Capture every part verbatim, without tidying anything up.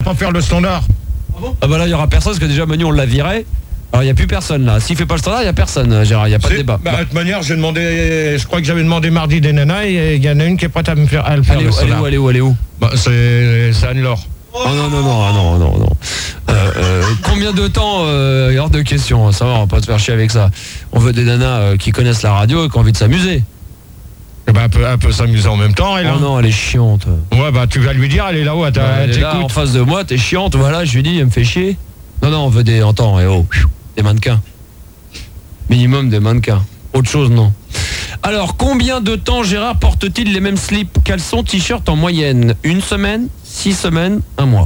pas faire le standard. Ah bon ? Ah bah là, il y aura personne parce que déjà Manu on l'a viré. Alors il n'y a plus personne là. S'il fait pas le standard, il n'y a personne, Gérard. Il n'y a pas de débat. Bah, de toute manière, j'ai demandé. Je crois que j'avais demandé mardi des nanas et il y en a une qui est prête à me faire. À le faire allez, le allez où, allez où, allez où bah, c'est, c'est Anne-Laure. Oh non, non, non, non, non, non. Euh, euh, combien de temps euh, hors de question, ça va, on va pas se faire chier avec ça. On veut des nanas euh, qui connaissent la radio et qui ont envie de s'amuser. Eh ben, un peu, un peu s'amuser en même temps, elle. Oh hein. non, elle est chiante. Ouais, bah tu vas lui dire, elle est là-haut, elle, ouais, elle est là en face de moi, t'es chiante, voilà, je lui dis, elle me fait chier. Non, non, on veut des, entends, et oh, des mannequins. Minimum des mannequins. Autre chose, non. Alors, combien de temps Gérard porte-t-il les mêmes slips, caleçons, t-shirts en moyenne ? Une semaine, six semaines, un mois ?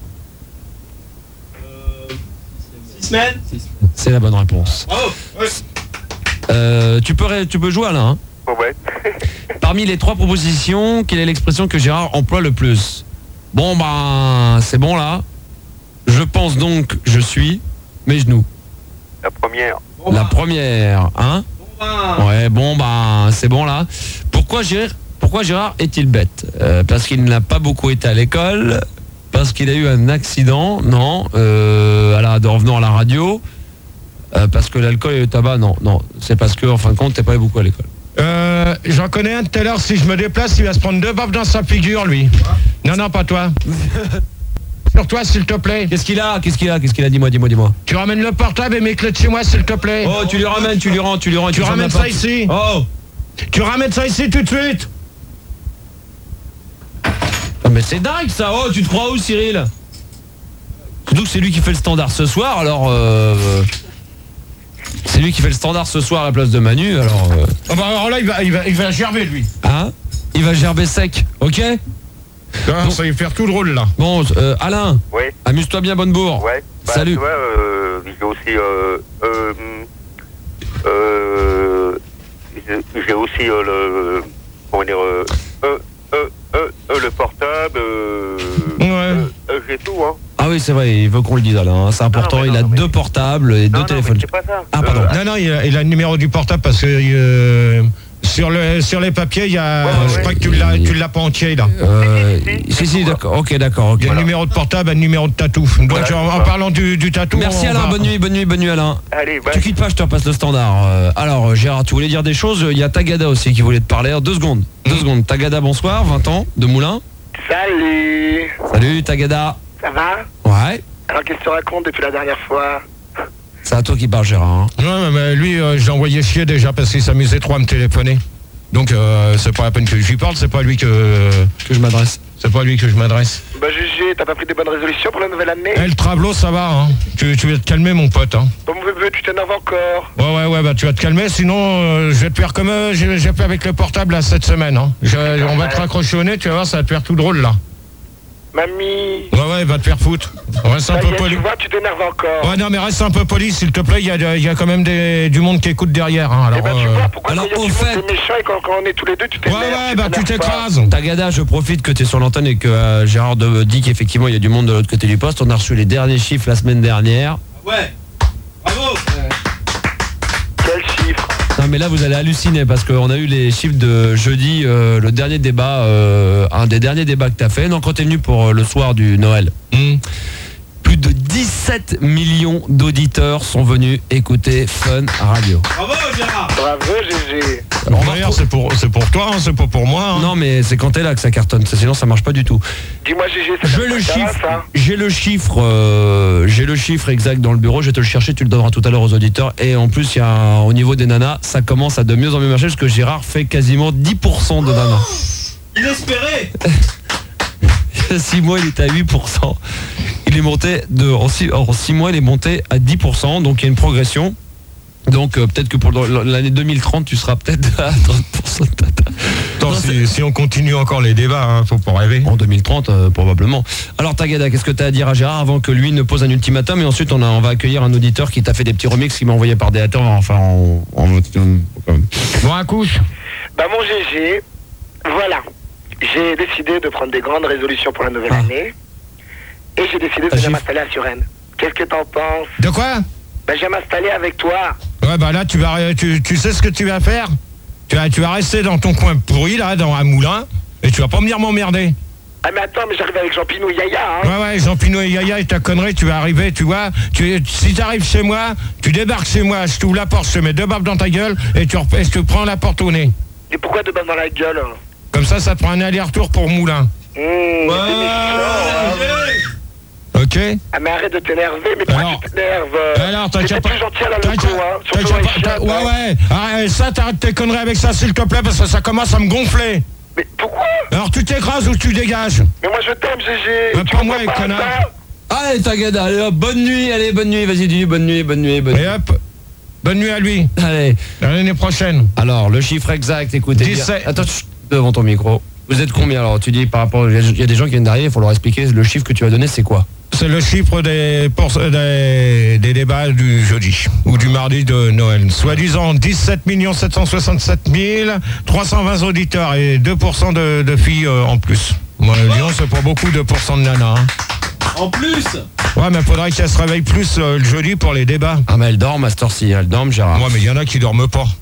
Euh, six semaines ? C'est la bonne réponse. Bravo. Ouais. Euh, tu peux, tu peux jouer, Alain, hein ? Ouais. Parmi les trois propositions, quelle est l'expression que Gérard emploie le plus ? Bon, ben, c'est bon là. Je pense donc, je suis, mes genoux. La première. Bon, La bah. première, hein ? Bon, bah. Ouais, bon, ben, c'est bon là. Pourquoi Gérard, pourquoi Gérard est-il bête ? euh, Parce qu'il n'a pas beaucoup été à l'école ? Parce qu'il a eu un accident ? Non. Euh, à la, de revenant à la radio ? euh, Parce que l'alcool et le tabac ? Non, non. C'est parce que, en fin de compte, t'es pas beaucoup à l'école. Euh, j'en connais un tout à l'heure, si je me déplace, il va se prendre deux baffes dans sa figure, lui. Non, non, pas toi. Sur toi, s'il te plaît. Qu'est-ce qu'il a ? Qu'est-ce qu'il a ? Qu'est-ce qu'il a ? Dis-moi, dis-moi, dis-moi. Tu ramènes le portable et mes clés de chez moi, s'il te plaît. Oh, tu lui ramènes, tu lui rends, tu lui rends. Tu ramènes ça ici. Oh. Tu ramènes ça ici tout de suite. Oh, mais c'est dingue ça. Oh, tu te crois où, Cyril ? Surtout que c'est lui qui fait le standard ce soir, alors... Euh... C'est lui qui fait le standard ce soir à la place de Manu, alors... Euh... Oh bah alors là, il va, il va, il va gerber, lui. Hein ? Il va gerber sec, ok ? Ah, bon. Ça va lui faire tout le rôle, là. Bon, euh, Alain, Oui. amuse-toi bien, Bonnebourg. Ouais. Bah, Salut. Tu vois, euh, j'ai aussi... Euh, euh, euh, j'ai aussi euh, le... Comment dire... Euh, euh, euh, euh, euh, le portable... Euh, Ouais. euh, euh, j'ai tout, hein. Ah oui, c'est vrai, il veut qu'on le dise, Alain. C'est important, non, il non, a non, deux mais... portables et non, deux non, téléphones. Mais c'est pas ça. Ah, pardon. Euh, Non, non, il a, il a le numéro du portable parce que... Euh, Sur, le, sur les papiers, il y a. Ouais, ouais, je ouais. crois que tu l'as, tu l'as pas entier là. Euh, si, si, d'accord. Ok, d'accord. ok. Il y a Voilà. un numéro de portable, un numéro de tatou. Donc Voilà, en, en voilà. parlant du, du tatou. Merci on Alain, va- bonne nuit, bonne nuit, bonne nuit Alain. Allez, bah, Tu quittes pas, je te repasse le standard. Euh, alors euh, Gérard, tu voulais dire des choses ? Il y a Tagada aussi qui voulait te parler. Alors, deux secondes. Deux secondes. Tagada, bonsoir, vingt ans, de Moulins. Salut. Salut Tagada. Ça va? Ouais. Alors qu'est-ce que tu racontes depuis la dernière fois? C'est à toi qui parle Gérard. Hein. Ouais, mais lui, euh, je l'ai envoyé chier déjà parce qu'il s'amusait trop à me téléphoner. Donc euh, c'est pas la peine que je lui parle, c'est pas à lui que que je m'adresse. C'est pas à lui que je m'adresse. Bah Gégé, t'as pas pris des bonnes résolutions pour la nouvelle année? Eh, le Travelo, ça va, hein. Tu, tu vas te calmer, mon pote, hein. Bon bébé, tu t'énerves encore. Ouais, ouais, ouais, bah tu vas te calmer, sinon euh, je vais te faire comme euh, j'ai, j'ai fait avec le portable là cette semaine, hein. Je- on va te raccrocher au nez, tu vas voir, ça va te faire tout drôle là. Mamie. Ouais, ouais, va te faire foutre. Reste un Ça peu y est, poli. tu vois, tu t'énerves encore. Ouais, non, mais reste un peu poli, s'il te plaît, il y a, il y a quand même des, du monde qui écoute derrière, hein. Alors, Eh ben tu euh, vois, pourquoi alors, quand il y a au du fait- monde t'es méchant et quand, quand on est tous les deux, tu Ouais, t'énerves. ouais, bah tu t'énerves pas. t'écrases. Tagada, je profite que tu es sur l'antenne et que euh, Gérard de- dit qu'effectivement il y a du monde de l'autre côté du poste. On a reçu les derniers chiffres la semaine dernière. Ouais. Bravo. Quel chiffre? Non mais là vous allez halluciner parce qu'on a eu les chiffres de jeudi, euh, le dernier débat, euh, un des derniers débats que tu as fait. Non, quand tu es venu pour euh, le soir du Noël. Hum. Plus de dix-sept millions d'auditeurs sont venus écouter Fun Radio. Bravo Gérard. Bravo Gégé. Alors, on va D'ailleurs, retrouver- c'est pour, c'est pour toi, hein, c'est pas pour moi. Hein. Non mais c'est quand t'es là que ça cartonne, ça, sinon ça marche pas du tout. Dis-moi Gégé, c'est Je pas le ça, chiffre, ça j'ai le chiffre, euh, j'ai le chiffre exact dans le bureau. Je vais te le chercher, tu le donneras tout à l'heure aux auditeurs. Et en plus, il y a un- au niveau des nanas, ça commence à de mieux en mieux marcher parce que Gérard fait quasiment dix pour cent de nanas. Inespéré. Il y a six mois, il était à huit pour cent. Il est monté de en six, en six mois, il est monté à dix pour cent. Donc il y a une progression. Donc euh, peut-être que pour l'année deux mille trente, tu seras peut-être à trente pour cent de tata. Attends, Non, si, si on continue encore les débats, hein, faut pas rêver. En deux mille trente, euh, probablement. Alors Tagada, qu'est-ce que tu as à dire à Gérard avant que lui ne pose un ultimatum? Et ensuite, on, a, on va accueillir un auditeur qui t'a fait des petits remixes qu'il m'a envoyé par Déator. Enfin, en... en, en- Bon, à couche. Bah mon Gégé, voilà. J'ai décidé de prendre des grandes résolutions pour la nouvelle Ah. année. Et j'ai décidé de Ah, venir j'ai- m'installer à Suresnes. Qu'est-ce que t'en penses? De quoi? Bah je vais m'installer avec toi. Ouais, bah là, tu vas, tu, tu sais ce que tu vas faire? Tu vas, tu vas rester dans ton coin pourri, là, dans un moulin, et tu vas pas venir m'emmerder. Ah mais attends, mais j'arrive avec Jean Pinot et Yaya, hein. Ouais, ouais, Jean Pinot et Yaya et ta connerie, tu vas arriver, tu vois. Tu, si t'arrives chez moi, tu débarques chez moi, je t'ouvre la porte, je te mets deux baffes dans ta gueule et tu, et tu prends la porte au nez. Et pourquoi deux baffes dans la gueule? Comme ça, ça te prend un aller-retour pour Moulin. Mmh, ouais, Ok. ah mais arrête de t'énerver, mais pourquoi Alors, tu t'énerves? alors, t'as qu'à T'es pas... plus gentil à la t'as loco, qu'à- hein. t'as Surtout qu'à les pas- t'as- chiottes, Ouais, hein. ouais. Arrête, ça, t'arrêtes tes conneries avec ça, s'il te plaît, parce que ça commence à me gonfler. Mais pourquoi? Alors, tu t'écrases ou tu dégages. Mais moi je t'aime, Gégé. Mais Tu pas moi, comprends les connards. ça? Allez, t'inquiète, allez, hop, bonne nuit, allez, bonne nuit, vas-y, dis bonne nuit, bonne nuit, bonne nuit. Et hop, bonne nuit à lui. Allez. L'année prochaine. Alors, le chiffre exact, écoutez bien. dix-sept. Attends, chut, devant ton micro. Vous êtes combien alors? Tu dis par rapport. Il y a des gens qui viennent d'arriver, il faut leur expliquer. Le chiffre que tu vas donner, c'est quoi? C'est le chiffre des, pour- des, des débats du jeudi ou du mardi de Noël. Soi-disant dix-sept millions sept cent soixante-sept mille trois cent vingt auditeurs et deux pour cent de, de filles euh, en plus. Moi, Lyon, c'est pas beaucoup, deux pour cent de nanas. Hein. En plus. Ouais, mais faudrait qu'elle se réveille plus euh, le jeudi pour les débats. Ah, mais elles dorment à cette heure-ci, elles dorment, Gérard. Ouais, mais il y en a qui dorment pas.